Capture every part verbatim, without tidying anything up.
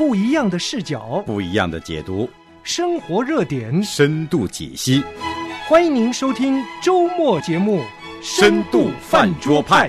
不一样的视角， 不一样的解读， 生活热点， 深度解析。 欢迎您收听周末节目《 深度饭桌派》。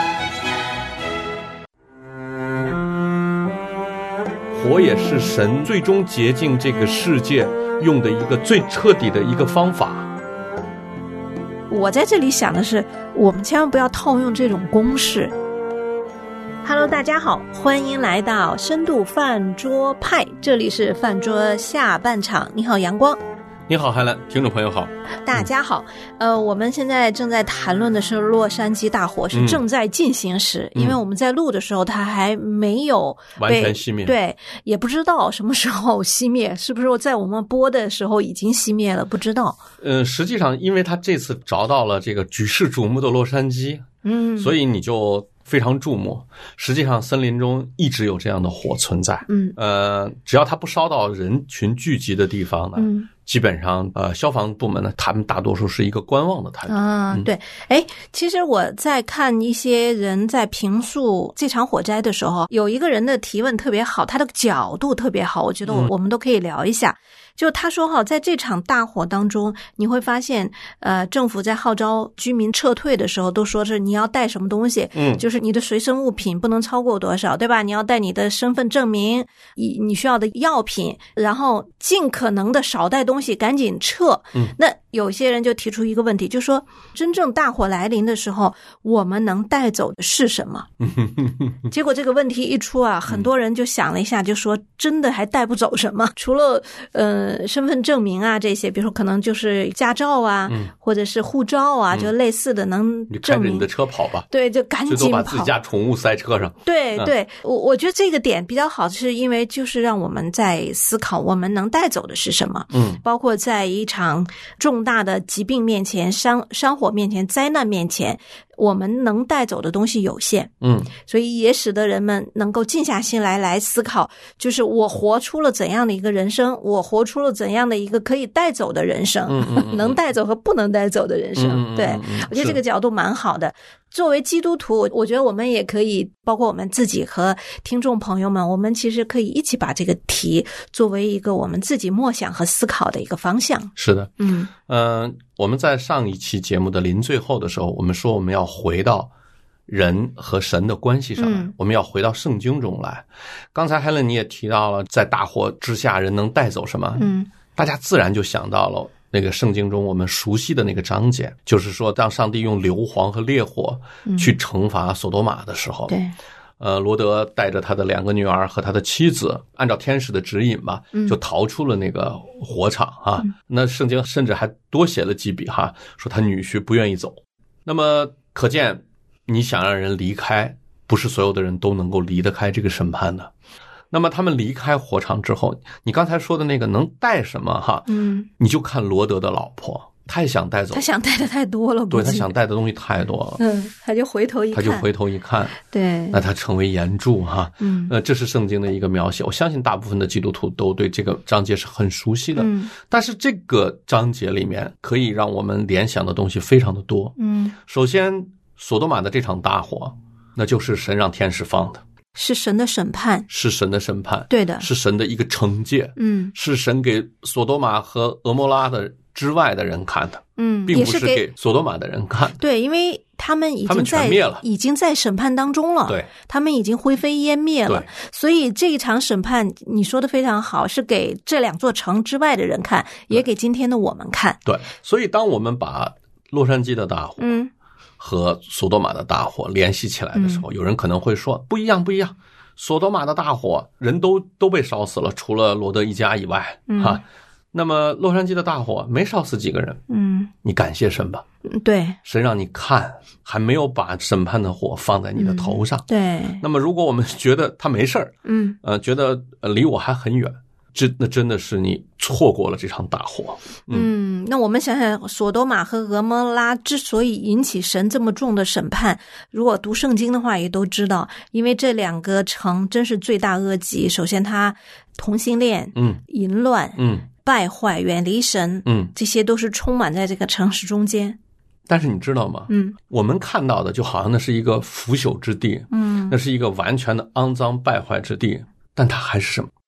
火也是神最终洁净这个世界用的一个最彻底的一个方法。 我在这里想的是，我们千万不要套用这种公式。Hello， 大家好，欢迎来到深度饭桌派，这里是饭桌下半场。你好，阳光。 你好，海兰，听众朋友好， 大家好。呃，我们现在正在谈论的是洛杉矶大火是正在进行时，嗯、因为我们在录的时候它还没有完全熄灭， 对，也不知道什么时候熄灭，是不是在我们播的时候已经熄灭了？不知道。 呃，实际上，因为他这次着到了这个举世瞩目的洛杉矶，嗯，所以你就非常注目。实际上，森林中一直有这样的火存在，嗯，呃，只要它不烧到人群聚集的地方呢，嗯。基本上，呃，消防部门呢，他们大多数是一个观望的态度。 啊，对，哎，其实我在看一些人在评述这场火灾的时候，有一个人的提问特别好，他的角度特别好，我觉得我们都可以聊一下。嗯、就他说哈，在这场大火当中，你会发现，呃，政府在号召居民撤退的时候，都说是你要带什么东西，嗯，就是你的随身物品不能超过多少，对吧？你要带你的身份证明，你你需要的药品，然后尽可能的少带东西。东西赶紧撤。嗯，那有些人就提出一个问题，就说真正大火来临的时候，我们能带走的是什么？结果这个问题一出啊，很多人就想了一下，就说真的还带不走什么？除了呃身份证明啊这些，比如说可能就是驾照啊，嗯、或者是护照啊，嗯、就类似的能证明。 你开着你的车跑吧。 对，就赶紧跑。 最多把自己家宠物塞车上。 对对，嗯、我我觉得这个点比较好，是因为就是让我们在思考我们能带走的是什么。嗯。包括在一场重大的疾病面前、山山火面前、灾难面前，我们能带走的东西有限，嗯，所以也使得人们能够静下心来来思考，就是我活出了怎样的一个人生，我活出了怎样的一个可以带走的人生，嗯嗯嗯能带走和不能带走的人生。嗯嗯嗯对，我觉得这个角度蛮好的。作为基督徒，我觉得我们也可以，包括我们自己和听众朋友们，我们其实可以一起把这个题作为一个我们自己默想和思考的一个方向。 是的，嗯嗯、呃，我们在上一期节目的临最后的时候，我们说我们要回到人和神的关系上来，嗯、我们要回到圣经中来。刚才海伦你也提到了，在大火之下人能带走什么？嗯，大家自然就想到了那个圣经中我们熟悉的那个章节，就是说当上帝用硫磺和烈火去惩罚索多玛的时候，嗯、对，呃，罗德带着他的两个女儿和他的妻子，按照天使的指引吧，就逃出了那个火场啊。嗯、那圣经甚至还多写了几笔哈，说他女婿不愿意走。那么可见，你想让人离开，不是所有的人都能够离得开这个审判的。那么他们离开火场之后，你刚才说的那个能带什么哈？嗯，你就看罗德的老婆，他也想带走， 他想带的太多了， 对，他想带的东西太多了。 嗯，他就回头一看， 他就回头一看， 对， 那他成为岩柱哈。嗯，呃，这是圣经的一个描写，我相信大部分的基督徒都对这个章节是很熟悉的。嗯，但是这个章节里面可以让我们联想的东西非常的多。嗯，首先，索多玛的这场大火，那就是神让天使放的。 是神的审判， 是神的审判， 对的， 是神的一个惩戒，嗯，是神给索多玛和俄摩拉的之外的人看的，嗯，并不是给索多玛的人看的。 对，因为他们已经在已经在审判当中了， 对， 他们已经灰飞烟灭了，所以这一场审判你说的非常好，是给这两座城之外的人看，也给今天的我们看。 对，所以当我们把洛杉矶的大火，嗯。和索多玛的大火联系起来的时候，有人可能会说不一样不一样，索多玛的大火人都都被烧死了，除了罗德一家以外，嗯、哈。那么洛杉矶的大火没烧死几个人，嗯，你感谢神吧， 对， 神让你看，还没有把审判的火放在你的头上， 嗯、对。 那么如果我们觉得他没事儿，嗯，呃，觉得离我还很远。这那真的是你错过了这场大火。 嗯，嗯那我们想想，索多玛和俄摩拉之所以引起神这么重的审判，如果读圣经的话也都知道，因为这两个城真是罪大恶极。首先他同性恋，嗯，淫乱，嗯，败坏，远离神，嗯，这些都是充满在这个城市中间。 但是你知道吗？嗯，我们看到的就好像那是一个腐朽之地，嗯，那是一个完全的肮脏败坏之地，但它还是什么？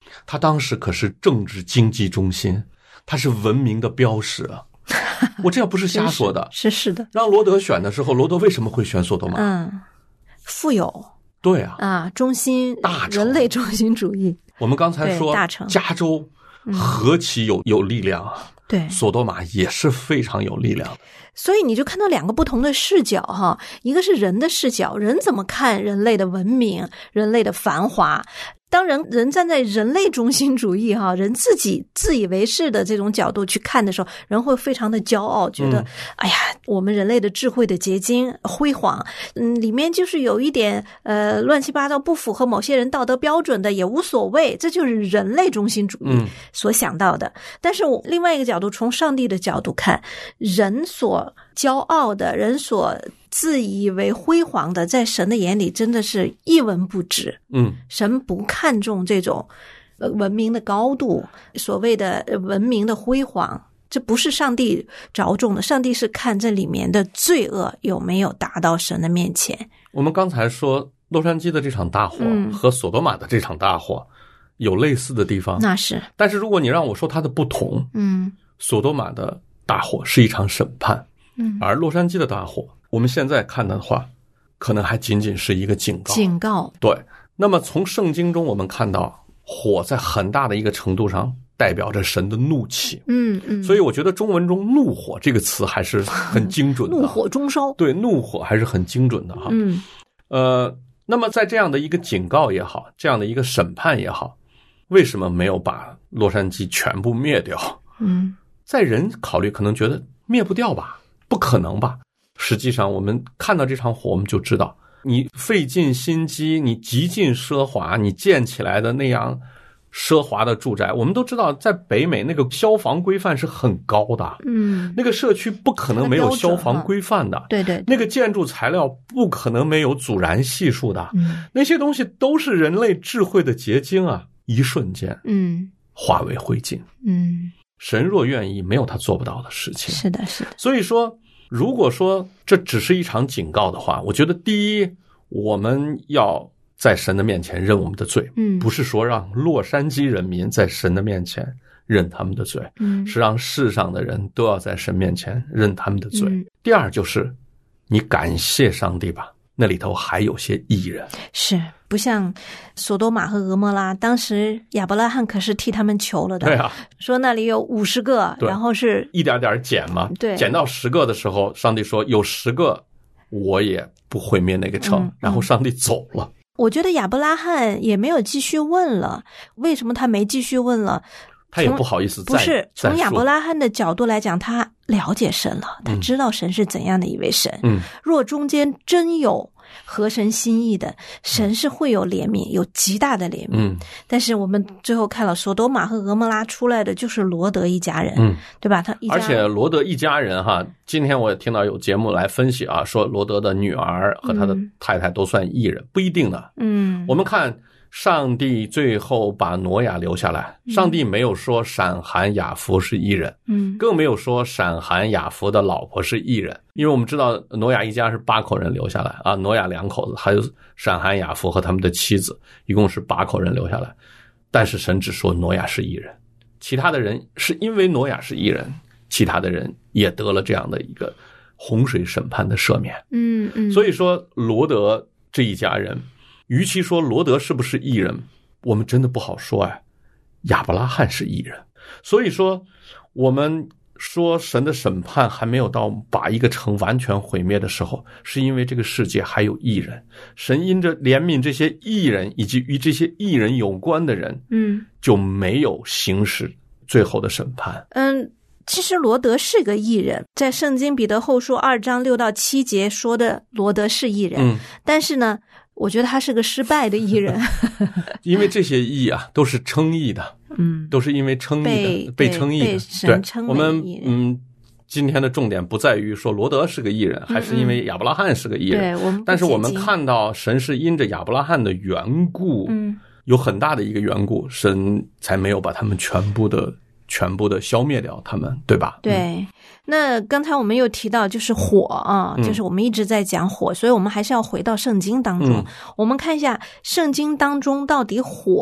他当时可是政治经济中心，他是文明的标识啊。我这要不是瞎说的， 是是的。 让罗德选的时候，罗德为什么会选索多玛？ 嗯，富有。 对啊， 啊，中心大人类中心主义。 我们刚才说，加州何其有、嗯、有力量啊！ 对， 索多玛也是非常有力量的。 所以你就看到两个不同的视角哈，一个是人的视角，人怎么看人类的文明、人类的繁华。当人人站在人类中心主义哈，人自己自以为是的这种角度去看的时候，人会非常的骄傲，觉得、嗯、哎呀，我们人类的智慧的结晶辉煌，嗯，里面就是有一点呃乱七八糟不符合某些人道德标准的也无所谓，这就是人类中心主义所想到的。嗯、但是我另外一个角度，从上帝的角度看，人所骄傲的，人所自以为辉煌的，在神的眼里真的是一文不值。 嗯， 神不看重这种呃文明的高度，所谓的文明的辉煌，这不是上帝着重的。上帝是看这里面的罪恶有没有达到神的面前。 我们刚才说洛杉矶的这场大火和索多玛的这场大火有类似的地方， 那是。 但是如果你让我说它的不同， 嗯， 索多玛的大火是一场审判， 嗯， 而洛杉矶的大火，我们现在看的话，可能还仅仅是一个警告。 警告， 对。那么从圣经中我们看到，火在很大的一个程度上代表着神的怒气。 嗯嗯。 所以我觉得中文中“怒火”这个词还是很精准的。 怒火中烧。 对，怒火还是很精准的哈。 嗯。 呃，那么在这样的一个警告也好，这样的一个审判也好，为什么没有把洛杉矶全部灭掉？ 嗯， 在人考虑可能觉得灭不掉吧，不可能吧。实际上我们看到这场火，我们就知道你费尽心机，你极尽奢华，你建起来的那样奢华的住宅，我们都知道在北美那个消防规范是很高的。 嗯， 那个社区不可能没有消防规范的。 对对， 那个建筑材料不可能没有阻燃系数的。 嗯， 那些东西都是人类智慧的结晶啊，一瞬间嗯化为灰烬。 嗯， 神若愿意，没有他做不到的事情。 是的是的。 所以说如果说这只是一场警告的话，我觉得第一，我们要在神的面前认我们的罪， 嗯， 不是说让洛杉矶人民在神的面前认他们的罪， 嗯， 是让世上的人都要在神面前认他们的罪。 嗯， 第二就是你感谢上帝吧，那里头还有些义人。 是，不像索多玛和俄摩拉，当时亚伯拉罕可是替他们求了的。 对啊， 说那里有五十个，然后是一点点减嘛。 对， 减到十个的时候，上帝说有十个我也不毁灭那个城， 嗯， 然后上帝走了。 我觉得亚伯拉罕也没有继续问了，为什么他没继续问了？ 他也不好意思再。 不是，从亚伯拉罕的角度来讲，他了解神了，他知道神是怎样的一位神。 嗯， 若中间真有合神心意的，神是会有怜悯，有极大的怜悯。 嗯， 但是我们最后看了索多玛和俄摩拉出来的就是罗德一家人， 嗯， 对吧？他一家而且罗德一家人哈，今天我也听到有节目来分析啊，说罗德的女儿和他的太太都算义人，嗯，不一定的。 嗯， 我们看上帝最后把挪亚留下来，上帝没有说闪含雅弗是义人， 嗯， 更没有说闪含雅弗的老婆是义人，因为我们知道挪亚一家是八口人留下来啊，挪亚两口子还有闪含雅弗和他们的妻子，一共是八口人留下来，但是神只说挪亚是义人，其他的人是因为挪亚是义人，其他的人也得了这样的一个洪水审判的赦免。 嗯嗯， 所以说罗德这一家人，与其说罗德是不是义人，我们真的不好说哎。亚伯拉罕是义人，所以说我们说神的审判还没有到把一个城完全毁灭的时候，是因为这个世界还有义人，神因着怜悯这些义人以及与这些义人有关的人， 嗯， 就没有行使最后的审判。 嗯，其实罗德是个义人，在圣经彼得后书二章六到七节说的罗德是义人， 嗯， 但是呢我觉得他是个失败的义人。 因为这些义啊都是称义的， 嗯， 都是因为称义的，被称义的。 被神称为我们义人。 嗯，今天的重点不在于说罗德是个义人，还是因为亚伯拉罕是个义人。 对，我们但是我们看到神是因着亚伯拉罕的缘故， 嗯， 有很大的一个缘故，神才没有把他们全部的全部的消灭掉他们，对吧？ 对。 嗯， 那刚才我们又提到就是火啊， 嗯， 就是我们一直在讲火，所以我们还是要回到圣经当中， 嗯， 我们看一下圣经当中到底火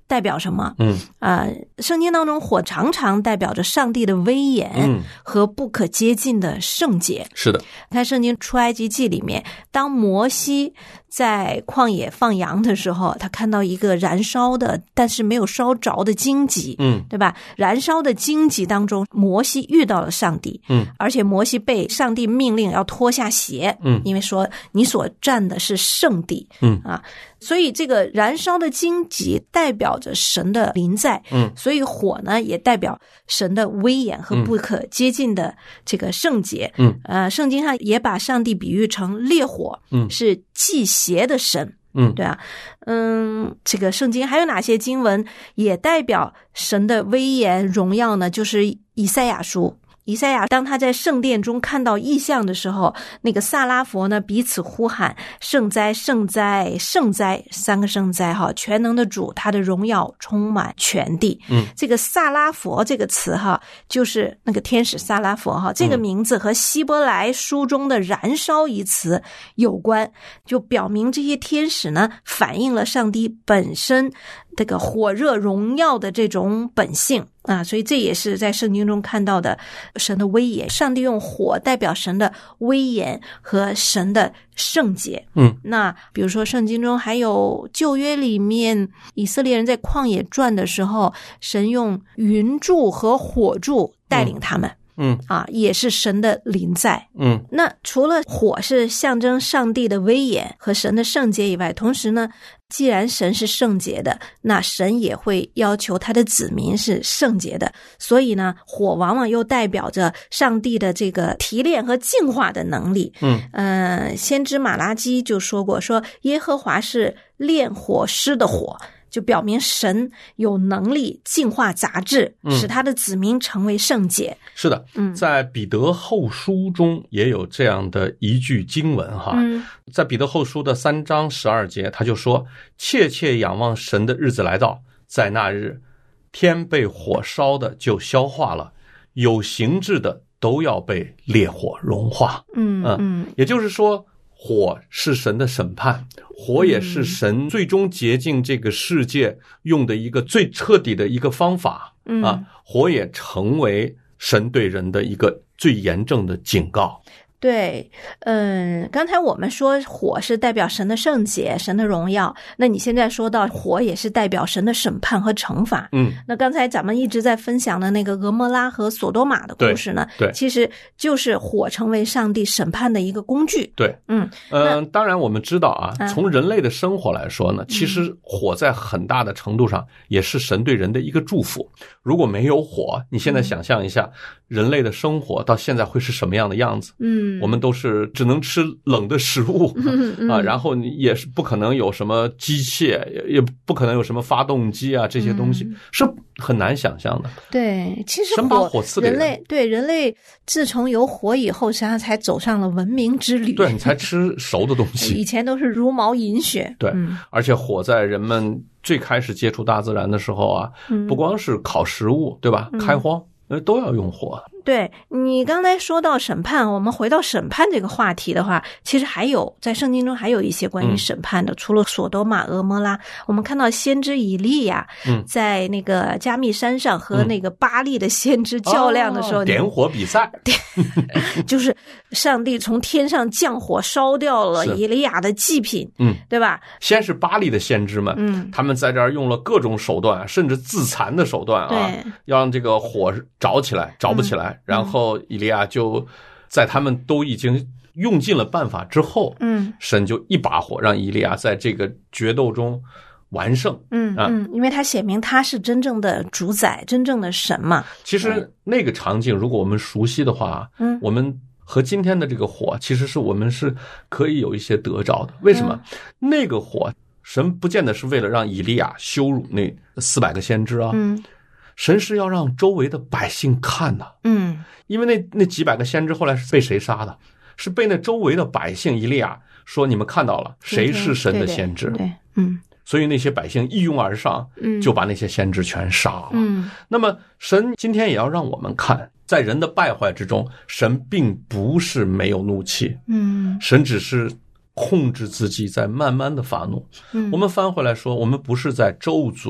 代表什么？ 嗯， 啊、呃，圣经当中火常常代表着上帝的威严和不可接近的圣洁。 是的， 看圣经出埃及记里面，当摩西在旷野放羊的时候，他看到一个燃烧的但是没有烧着的荆棘， 嗯， 对吧？燃烧的荆棘当中，摩西遇到了上帝， 嗯， 而且摩西被上帝命令要脱下鞋， 嗯， 因为说你所站的是圣地， 嗯啊，所以这个燃烧的荆棘代表着神的临在， 嗯， 所以火呢也代表神的威严和不可接近的这个圣洁， 嗯， 呃，圣经上也把上帝比喻成烈火， 嗯， 是祭邪的神。 嗯， 对啊，嗯，这个圣经还有哪些经文也代表神的威严荣耀呢？就是以赛亚书。以赛亚当他在圣殿中看到异象的时候，那个撒拉佛呢彼此呼喊圣哉圣哉圣哉，三个圣哉哈，全能的主，他的荣耀充满全地。 嗯， 这个撒拉佛这个词哈，就是那个天使撒拉佛哈，这个名字和希伯来书中的燃烧一词有关，就表明这些天使呢反映了上帝本身这个火热荣耀的这种本性啊，所以这也是在圣经中看到的神的威严。上帝用火代表神的威严和神的圣洁。 嗯， 那比如说圣经中还有旧约里面以色列人在旷野转的时候，神用云柱和火柱带领他们。 嗯啊，也是神的临在。 嗯， 那除了火是象征上帝的威严和神的圣洁以外，同时呢，既然神是圣洁的，那神也会要求他的子民是圣洁的。所以呢，火往往又代表着上帝的这个提炼和净化的能力。 嗯， 呃，先知马拉基就说过，说耶和华是炼火师的火。就表明神有能力净化杂质，使他的子民成为圣洁。 是的， 嗯， 在彼得后书中也有这样的一句经文哈， 嗯， 在彼得后书的三章十二节，他就说：切切仰望神的日子来到，在那日，天被火烧的就消化了，有形质的都要被烈火融化。 嗯嗯， 也就是说，火是神的审判，火也是神最终洁净这个世界用的一个最彻底的一个方法。 嗯啊，火也成为神对人的一个最严正的警告。 对，嗯，刚才我们说火是代表神的圣洁、神的荣耀，那你现在说到火也是代表神的审判和惩罚。 嗯， 那刚才咱们一直在分享的那个俄摩拉和索多玛的故事呢， 对，对其实就是火成为上帝审判的一个工具。 对， 嗯嗯、呃，当然我们知道啊， 啊从人类的生活来说呢， 嗯、 其实火在很大的程度上也是神对人的一个祝福。如果没有火，你现在想象一下，嗯、人类的生活到现在会是什么样的样子？嗯，我们都是只能吃冷的食物、嗯嗯、啊，然后你也是不可能有什么机械，也不可能有什么发动机啊，这些东西、嗯、是很难想象的。 对，其实神把火赐给人， 人类对人类自从有火以后，实际上才走上了文明之旅。 对，你才吃熟的东西， 以前都是茹毛饮血。 对、 嗯， 而且火在人们最开始接触大自然的时候啊， 嗯、 不光是烤食物，对吧？ 嗯、 开荒。呃，都要用火。 对，你刚才说到审判，我们回到审判这个话题的话，其实还有在圣经中还有一些关于审判的，嗯、除了索多玛、俄摩拉，我们看到先知以利亚在那个加密山上和那个巴利的先知较量的时候， 嗯哦、点火比赛， 就是上帝从天上降火烧掉了以利亚的祭品， 嗯， 对吧？ 先是巴利的先知们， 嗯， 他们在这儿用了各种手段，甚至自残的手段啊，要让这个火着起来，着不起来，嗯、然后以利亚就在他们都已经用尽了办法之后， 嗯， 神就一把火让以利亚在这个决斗中完胜。 嗯啊、 嗯，因为他写明他是真正的主宰，真正的神嘛。 其实那个场景，如果我们熟悉的话，嗯，我们和今天的这个火，其实是我们是可以有一些得着的。为什么？嗯、那个火，神不见得是为了让以利亚羞辱那四百个先知啊。 嗯。 神是要让周围的百姓看的， 嗯， 因为那那几百个先知后来是被谁杀的？是被那周围的百姓以利亚说你们看到了谁是神的先知？ 对, 对, 对，嗯， 所以那些百姓一拥而上， 嗯， 就把那些先知全杀了。 嗯， 那么神今天也要让我们看，在人的败坏之中，神并不是没有怒气， 嗯， 神只是控制自己在慢慢的发怒。 嗯， 我们翻回来说，我们不是在咒诅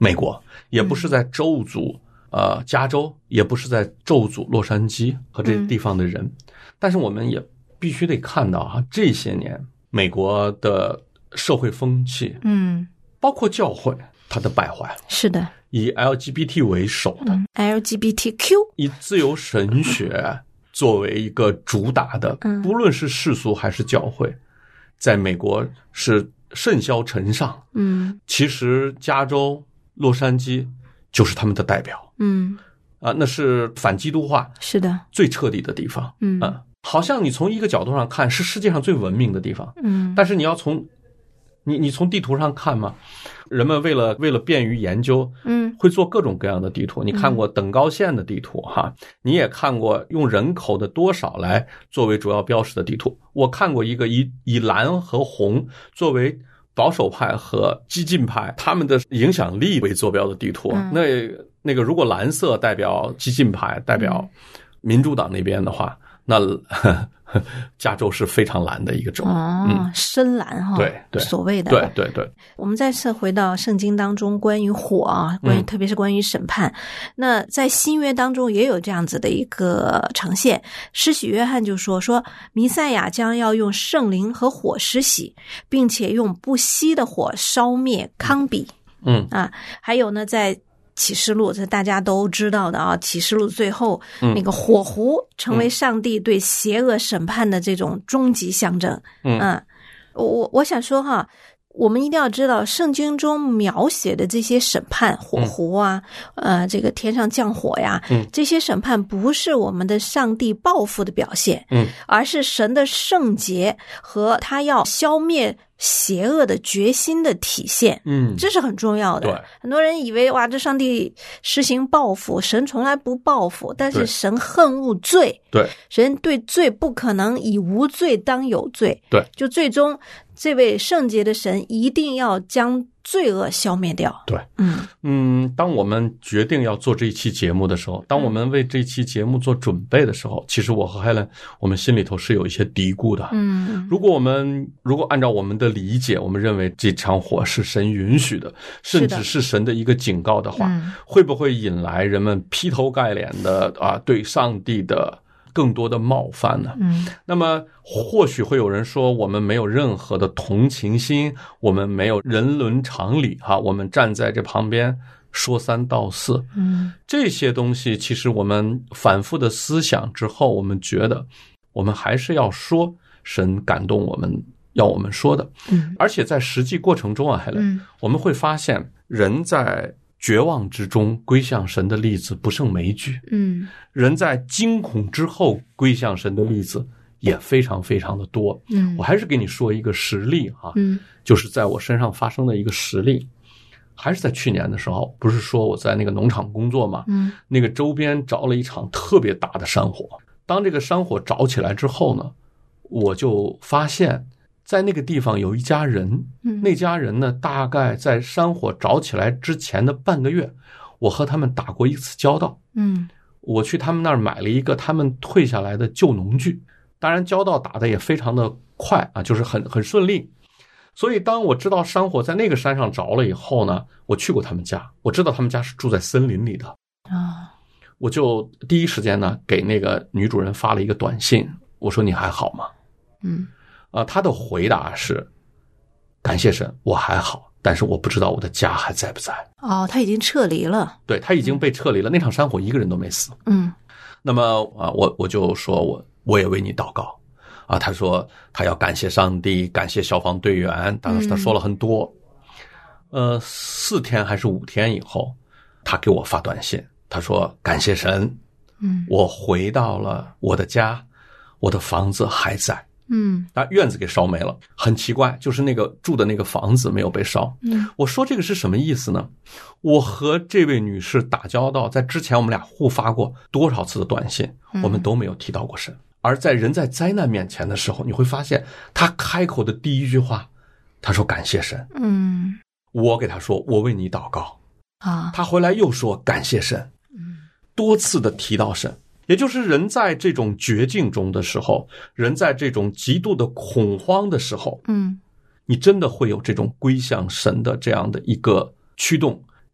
美国，也不是在咒诅呃加州，也不是在咒诅洛杉矶和这地方的人。嗯、但是我们也必须得看到哈，这些年美国的社会风气，嗯，包括教会，它的败坏， 是的， 以 L G B T 为首的、嗯、 L G B T Q， 以自由神学作为一个主打的，嗯、不论是世俗还是教会，在美国是甚嚣尘上。嗯，其实加州、洛杉矶就是他们的代表。嗯，啊，那是反基督化， 是的， 最彻底的地方。嗯啊，好像你从一个角度上看是世界上最文明的地方。嗯，但是你要从你你从地图上看嘛，人们为了为了便于研究，嗯，会做各种各样的地图。你看过等高线的地图哈，你也看过用人口的多少来作为主要标识的地图。我看过一个以以蓝和红作为保守派和激进派他们的影响力为坐标的地图。嗯、那那个如果蓝色代表激进派，代表民主党那边的话，那呵呵加州是非常蓝的一个州。 哦，嗯、深蓝哈， 对对， 所谓的对对对。 我们再次回到圣经当中关于火啊，关于、嗯、特别是关于审判，那在新约当中也有这样子的一个呈现。施洗约翰就说说弥赛亚将要用圣灵和火施洗，并且用不熄的火烧灭康比。嗯啊，还有呢，在启示录，这大家都知道的啊。启示录最后、嗯、那个火湖成为上帝对邪恶审判的这种终极象征。嗯，啊、我我想说哈，我们一定要知道，圣经中描写的这些审判，火湖啊，嗯、呃，这个天上降火呀，嗯，这些审判不是我们的上帝报复的表现，嗯，而是神的圣洁和他要消灭邪恶的决心的体现。嗯，这是很重要的。对，很多人以为哇，这上帝实行报复，神从来不报复，但是神恨恶罪。对，神对罪不可能以无罪当有罪。对，就最终这位圣洁的神一定要将罪恶消灭掉。 对，嗯嗯，当我们决定要做这一期节目的时候，当我们为这一期节目做准备的时候，其实我和 Helen 我们心里头是有一些嘀咕的。嗯，如果我们如果按照我们的理解，我们认为这场火是神允许的，甚至是神的一个警告的话，嗯、会不会引来人们劈头盖脸的啊对上帝的更多的冒犯呢？嗯，那么或许会有人说，我们没有任何的同情心，我们没有人伦常理哈，我们站在这旁边说三道四。嗯，这些东西其实我们反复的思想之后，我们觉得我们还是要说神感动我们要我们说的。嗯，而且在实际过程中啊，海伦、嗯，我们会发现人在绝望之中归向神的例子不胜枚举。嗯，人在惊恐之后归向神的例子也非常非常的多。嗯，我还是给你说一个实例啊，嗯，就是在我身上发生的一个实例，还是在去年的时候，不是说我在那个农场工作嘛，嗯，那个周边着了一场特别大的山火。当这个山火着起来之后呢，我就发现在那个地方有一家人，那家人呢，大概在山火着起来之前的半个月，我和他们打过一次交道。嗯，我去他们那儿买了一个他们退下来的旧农具，当然交道打得也非常的快啊，就是很很顺利。所以当我知道山火在那个山上着了以后呢，我去过他们家，我知道他们家是住在森林里的啊，我就第一时间呢给那个女主人发了一个短信，我说你还好吗？嗯。啊，他的回答是感谢神，我还好，但是我不知道我的家还在不在。 哦，他已经撤离了。 对，他已经被撤离了。嗯、那场山火一个人都没死。嗯，那么啊，我我就说我我也为你祷告啊。他说他要感谢上帝，感谢消防队员，当时他说了很多。嗯、呃，四天还是五天以后，他给我发短信，他说感谢神，嗯，我回到了我的家，我的房子还在。嗯，但院子给烧没了，很奇怪，就是那个住的那个房子没有被烧。嗯，我说这个是什么意思呢？我和这位女士打交道，在之前我们俩互发过多少次的短信，我们都没有提到过神。而在人在灾难面前的时候，你会发现他开口的第一句话，他说感谢神。嗯，我给他说我为你祷告啊，他回来又说感谢神。嗯，多次的提到神。也就是人在这种绝境中的时候，人在这种极度的恐慌的时候，嗯，你真的会有这种归向神的这样的一个驱动，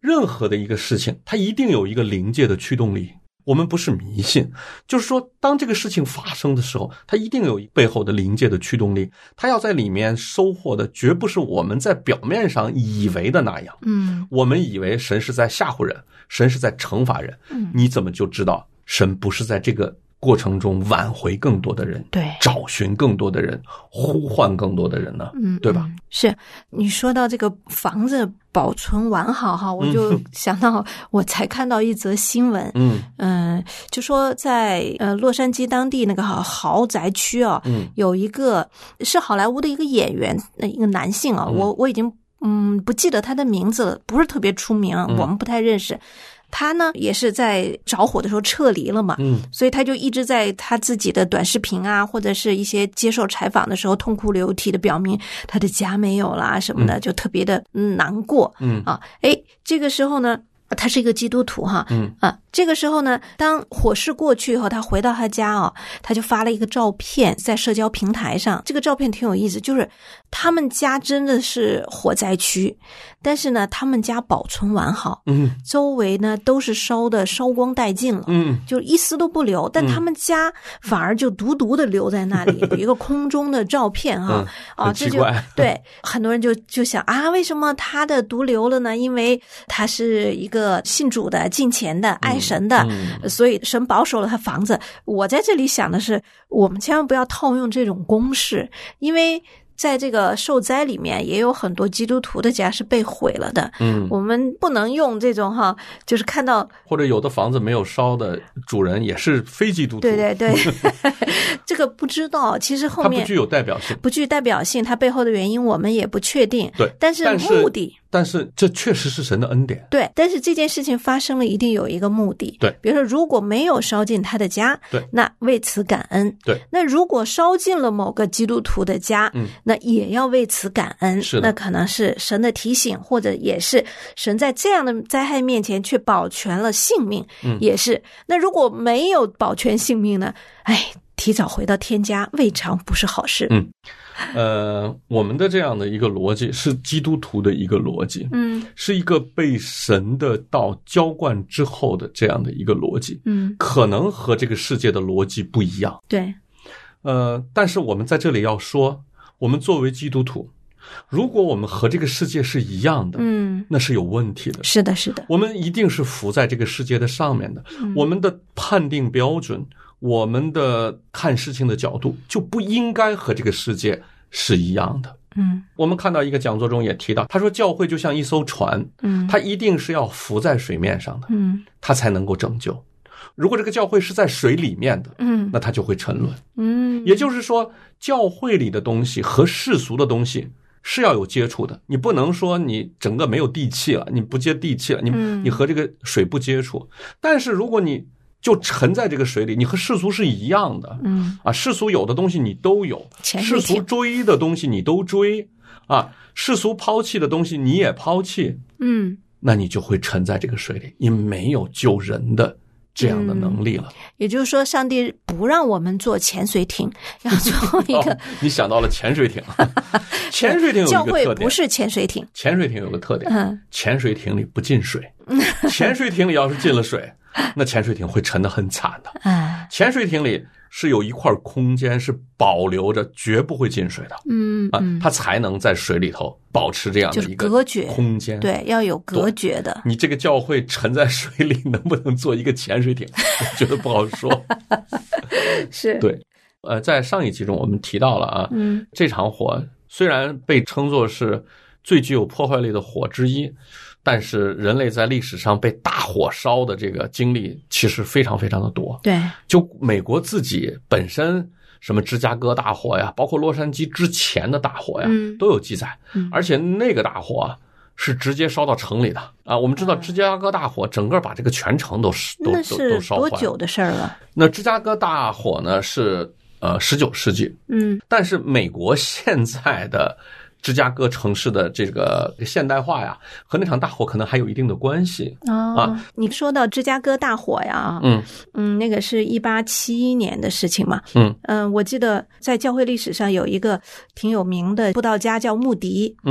任何的一个事情，它一定有一个灵界的驱动力。我们不是迷信，就是说当这个事情发生的时候，它一定有背后的灵界的驱动力，它要在里面收获的绝不是我们在表面上以为的那样。 嗯， 我们以为神是在吓唬人，神是在惩罚人， 嗯， 你怎么就知道神不是在这个过程中挽回更多的人， 对， 找寻更多的人，呼唤更多的人呢？ 嗯， 对吧？ 嗯，是你说到这个房子保存完好哈，我就想到我才看到一则新闻， 嗯嗯，就说在呃洛杉矶当地那个豪宅区啊， 嗯， 有一个是好莱坞的一个演员，一个男性啊， 嗯、 我我已经嗯不记得他的名字了，不是特别出名， 嗯、 我们不太认识。他呢也是在着火的时候撤离了嘛， 嗯， 所以他就一直在他自己的短视频啊，或者是一些接受采访的时候痛哭流涕的表明他的家没有啦什么的， 嗯、 就特别的难过， 嗯啊，诶，这个时候呢，他是一个基督徒哈， 嗯啊，这个时候呢，当火势过去以后，他回到他家啊，他就发了一个照片在社交平台上，这个照片挺有意思，就是他们家真的是火灾区，但是呢，他们家保存完好， 嗯， 周围呢都是烧的烧光殆尽了， 嗯， 就一丝都不留，但他们家反而就独独的留在那里，有一个空中的照片哈， 嗯、 啊，这就对很多人就就想啊，为什么他的独留了呢？因为他是一个信主的、敬虔的、爱神的， 嗯嗯、 所以神保守了他房子。我在这里想的是，我们千万不要套用这种公式，因为在这个受灾里面也有很多基督徒的家是被毁了的， 嗯， 我们不能用这种哈，就是看到或者有的房子没有烧的主人也是非基督徒， 对对对，这个不知道，其实后面它不具有代表性， 不具代表性，它背后的原因我们也不确定， 对， 但是目的。 但是这确实是神的恩典， 对，但是这件事情发生了一定有一个目的， 对， 比如说如果没有烧进他的家， 对， 那为此感恩， 对， 那如果烧进了某个基督徒的家， 嗯， 那也要为此感恩， 是的， 那可能是神的提醒，或者也是神在这样的灾害面前却保全了性命， 嗯， 也是。那如果没有保全性命呢？哎，提早回到天家未尝不是好事， 嗯。呃，我们的这样的一个逻辑是基督徒的一个逻辑， 嗯， 是一个被神的道浇灌之后的这样的一个逻辑， 嗯， 可能和这个世界的逻辑不一样， 对， 呃，但是我们在这里要说，我们作为基督徒，如果我们和这个世界是一样的， 嗯， 那是有问题的， 是的，是的， 我们一定是浮在这个世界的上面的， 嗯， 我们的判定标准，我们的看事情的角度就不应该和这个世界是一样的。 嗯， 我们看到一个讲座中也提到，他说教会就像一艘船， 嗯， 它一定是要浮在水面上的， 嗯， 它才能够拯救。如果这个教会是在水里面的， 嗯， 那它就会沉沦。 嗯， 也就是说，教会里的东西和世俗的东西是要有接触的，你不能说你整个没有地气了，你不接地气了，你、 嗯、 你和这个水不接触。但是如果你就沉在这个水里，你和世俗是一样的， 嗯啊，世俗有的东西你都有，世俗追的东西你都追，啊，世俗抛弃的东西你也抛弃， 嗯， 那你就会沉在这个水里，你没有救人的这样的能力了。 嗯、也就是说，上帝不让我们坐潜水艇，要做一个、 哦、你想到了潜水艇，潜水艇有一个特点， 教会不是潜水艇， 潜水艇有个特点， 嗯， 潜水艇里不进水，潜水艇里要是进了水。那潜水艇会沉得很惨的。 哎， 潜水艇里是有一块空间是保留着，绝不会进水的。 嗯啊，它才能在水里头保持这样的一个隔绝空间。 对，要有隔绝的。 你这个教会沉在水里，能不能做一个潜水艇？我觉得不好说。 是， 对，呃，在上一集中我们提到了啊， 嗯， 这场火虽然被称作是最具有破坏力的火之一。但是人类在历史上被大火烧的这个经历其实非常非常的多。 对， 就美国自己本身什么芝加哥大火呀，包括洛杉矶之前的大火呀， 嗯、 都有记载。 嗯、 而且那个大火啊是直接烧到城里的啊。我们知道芝加哥大火整个把这个全城都都都都烧坏了。 多久的事儿了？ 那芝加哥大火呢是呃十九世纪。 嗯， 但是美国现在的芝加哥城市的这个现代化呀，和那场大火可能还有一定的关系、 哦、啊。你说到芝加哥大火呀， 嗯嗯，那个是一八七一年的事情嘛， 嗯嗯，我记得在教会历史上有一个挺有名的布道家叫穆迪， 嗯，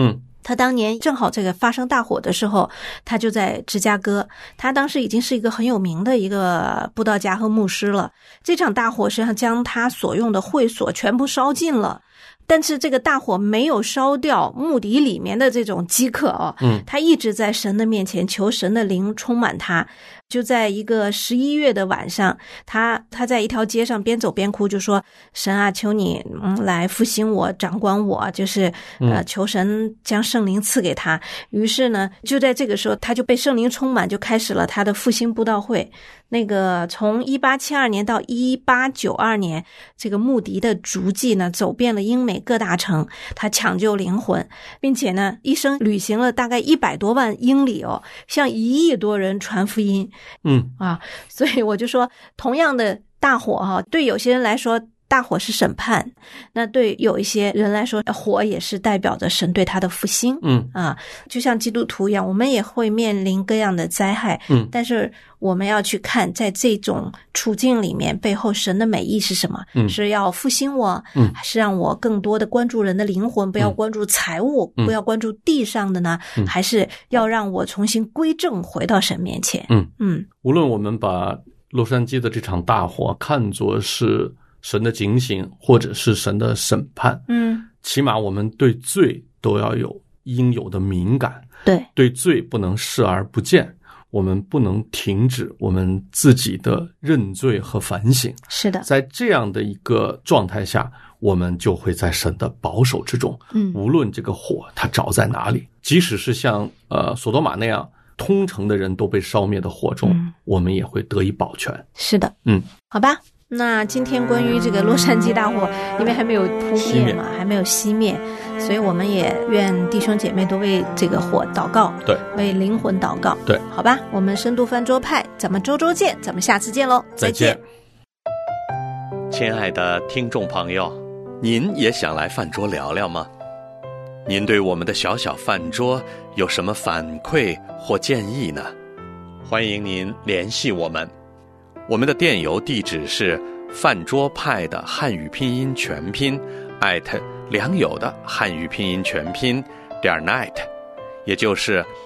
他当年正好这个发生大火的时候，他就在芝加哥，他当时已经是一个很有名的一个布道家和牧师了。这场大火实际上将他所用的会所全部烧尽了，但是这个大火没有烧掉牧笛里面的这种饥渴哦， 嗯， 他一直在神的面前求神的灵充满他。就在一个十一月的晚上，他他在一条街上边走边哭，就说：“神啊，求你嗯来复兴我，掌管我，就是呃求神将圣灵赐给他。”于是呢，就在这个时候，他就被圣灵充满，就开始了他的复兴布道会。那个从一八七二年到一八九二年，这个牧笛的足迹呢，走遍了英美各大城，他抢救灵魂，并且呢，一生旅行了大概一百多万英里哦，向一亿多人传福音。 嗯啊，所以我就说，同样的大火哈、啊，对有些人来说，大火是审判，那对有一些人来说，火也是代表着神对他的复兴。 嗯啊，就像基督徒一样，我们也会面临各样的灾害。 嗯， 但是我们要去看，在这种处境里面，背后神的美意是什么？ 嗯， 是要复兴我， 嗯， 还是让我更多的关注人的灵魂，不要关注财物， 嗯、 不要关注地上的呢？ 嗯、 还是要让我重新归正，回到神面前？ 嗯嗯， 无论我们把洛杉矶的这场大火看作是神的警醒，或者是神的审判， 嗯， 起码我们对罪都要有应有的敏感， 对， 对罪不能视而不见，我们不能停止我们自己的认罪和反省。 是的， 在这样的一个状态下，我们就会在神的保守之中。 嗯， 无论这个火它着在哪里，即使是像呃索多玛那样通城的人都被烧灭的火中， 嗯、 我们也会得以保全。 是的， 嗯， 好吧。那今天关于这个洛杉矶大火，因为还没有扑灭嘛，还没有熄灭，所以我们也愿弟兄姐妹都为这个火祷告， 对， 为灵魂祷告， 对， 好吧。我们深度饭桌派，咱们周周见，咱们下次见喽， 再见。 亲爱的听众朋友，您也想来饭桌聊聊吗？您对我们的小小饭桌有什么反馈或建议呢？欢迎您联系我们。我们的电邮地址是饭桌派的汉语拼音全拼 at 良友的汉语拼音全拼点 net， 也就是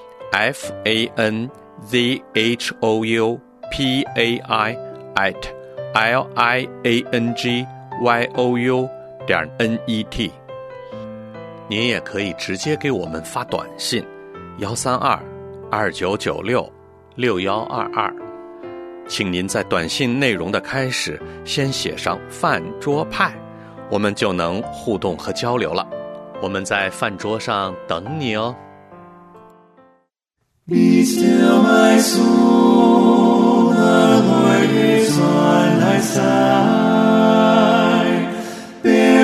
f a n z h o u p a i at l i a n g y o u 点 n e t。 您也可以直接给我们发短信幺三二二九九六六幺二二。请您在短信内容的开始先写上饭桌派，我们就能互动和交流了。我们在饭桌上等你哦。 Be still my soul, the Lord is on thy side. Bear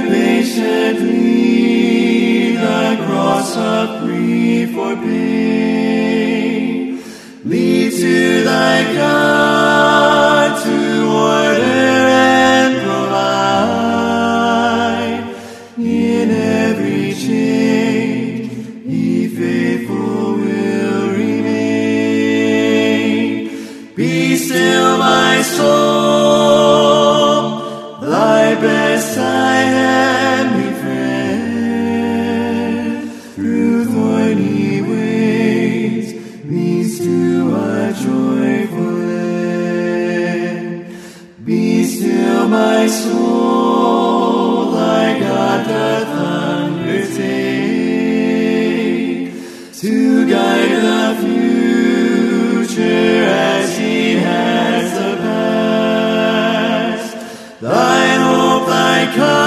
patiently the cross of grief or pain. Lead to thy God to order and provide. In every change, he faithful will remain. Be still my soul, thy best I am befriend. Through thorny ways leads to a joyful end. Be still my soul, thy God doth undertake to guide the future as he has the past. Thine hope, thy